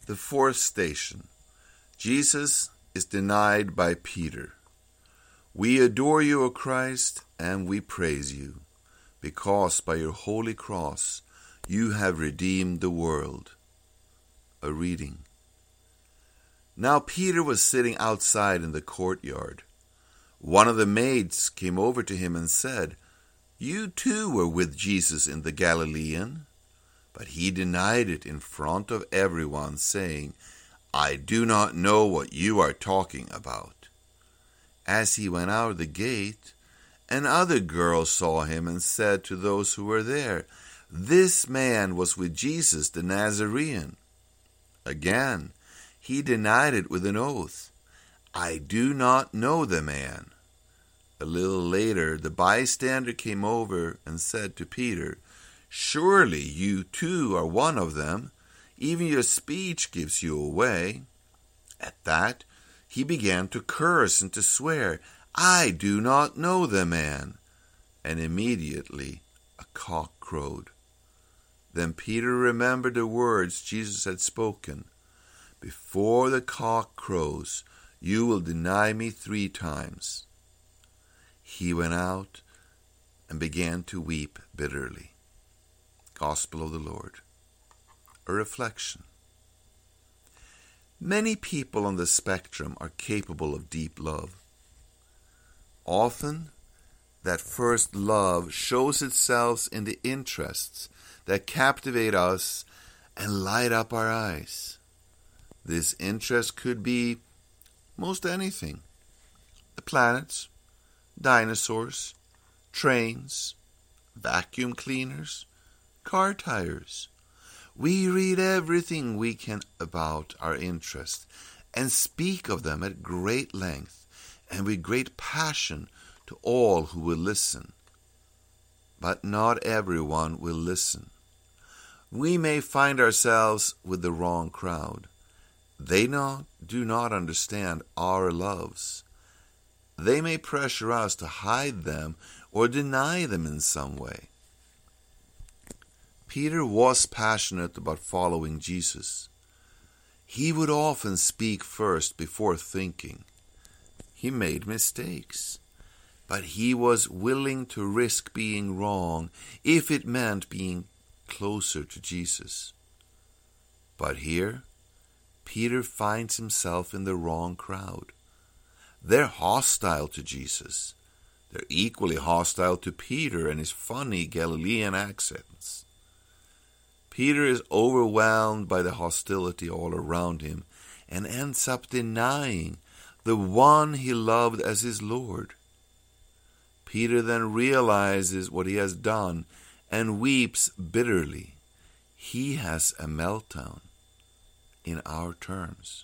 The fourth station. Jesus is denied by Peter. We adore you, O Christ, and we praise you, because by your holy cross you have redeemed the world. A reading. Now Peter was sitting outside in the courtyard. One of the maids came over to him and said, "You too were with Jesus in the Galilean." But he denied it in front of everyone, saying, "I do not know what you are talking about." As he went out of the gate, another girl saw him and said to those who were there, "This man was with Jesus the Nazarene." Again, he denied it with an oath, "I do not know the man." A little later, the bystander came over and said to Peter, "Surely you too are one of them. Even your speech gives you away." At that, he began to curse and to swear, "I do not know the man." And immediately a cock crowed. Then Peter remembered the words Jesus had spoken, "Before the cock crows, you will deny me 3 times." He went out and began to weep bitterly. Gospel of the Lord. A reflection. Many people on the spectrum are capable of deep love. Often, that first love shows itself in the interests that captivate us and light up our eyes. This interest could be most anything. The planets, dinosaurs, trains, vacuum cleaners, car tires. We read everything we can about our interest and speak of them at great length and with great passion to all who will listen. But not everyone will listen. We may find ourselves with the wrong crowd. They do not understand our loves. They may pressure us to hide them or deny them in some way. Peter was passionate about following Jesus. He would often speak first before thinking. He made mistakes, but he was willing to risk being wrong if it meant being closer to Jesus. But here, Peter finds himself in the wrong crowd. They're hostile to Jesus. They're equally hostile to Peter and his funny Galilean accents. Peter is overwhelmed by the hostility all around him and ends up denying the one he loved as his Lord. Peter then realizes what he has done and weeps bitterly. He has a meltdown in our terms.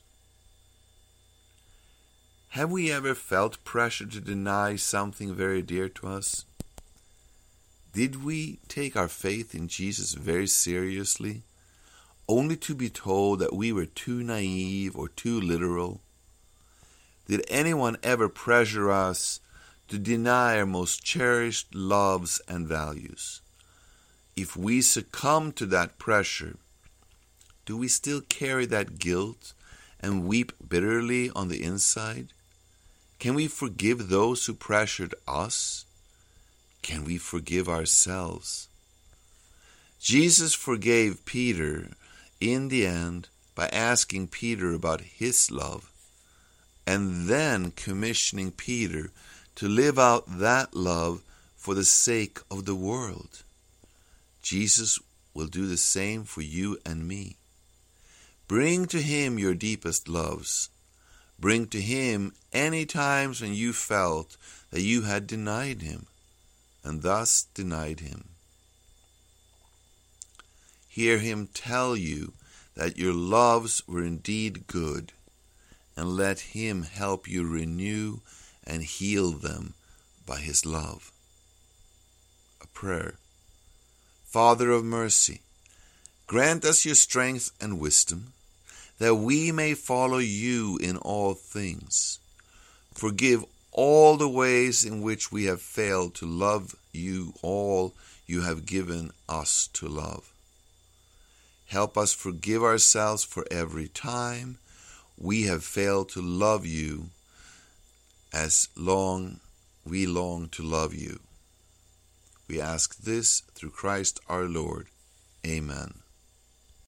Have we ever felt pressure to deny something very dear to us? Did we take our faith in Jesus very seriously, only to be told that we were too naive or too literal? Did anyone ever pressure us to deny our most cherished loves and values? If we succumb to that pressure, do we still carry that guilt and weep bitterly on the inside? Can we forgive those who pressured us? Can we forgive ourselves? Jesus forgave Peter in the end by asking Peter about his love and then commissioning Peter to live out that love for the sake of the world. Jesus will do the same for you and me. Bring to him your deepest loves. Bring to him any times when you felt that you had denied him and thus denied him. Hear him tell you that your loves were indeed good, and let him help you renew and heal them by his love. A prayer. Father of mercy, grant us your strength and wisdom, that we may follow you in all things. Forgive all the ways in which we have failed to love you all you have given us to love. Help us forgive ourselves for every time we have failed to love you as long we long to love you. We ask this through Christ our Lord. Amen.